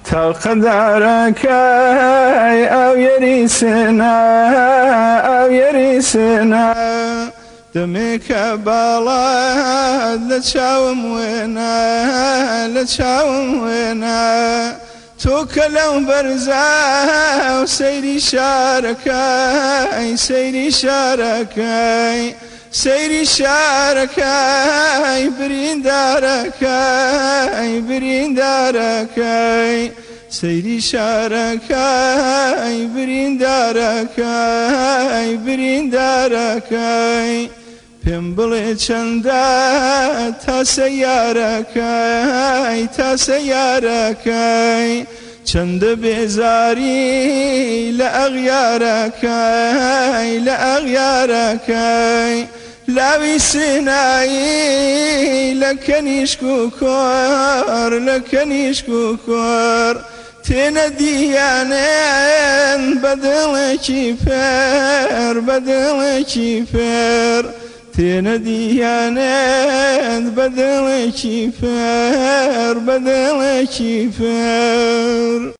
تاقدارەکەی ئەو یەریسنا دەمێکە باڵات لە چاوم وێنە تۆ کە لەو بەرزە و سەیری شارەکەی بریندارەکەی سەیری شارەکەی بریندارەکەی پێم بڵێ چەندە تا سەیارەکەی چەندە بێزاری لە ئەغیارەکەی لاوی سینایی لە کەنیشک و کۆر تێنە دیانێن بەدڵێکی پێر تێنە دیانێن بەدڵێکی پێر